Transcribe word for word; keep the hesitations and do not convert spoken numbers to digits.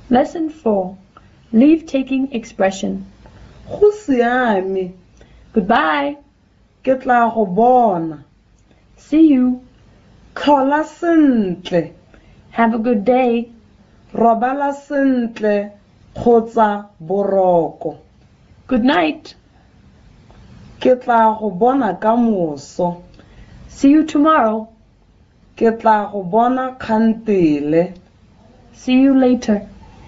Lesson four. Leave-taking expression. Go siame. Goodbye. Ke tla go bona. See you. Tlhola sentle. Have a good day. Robala sentle kgotsa boroko. Good night. Ke tla go bona ka moso. See you tomorrow. Ke tla go bona kgantele. See you later.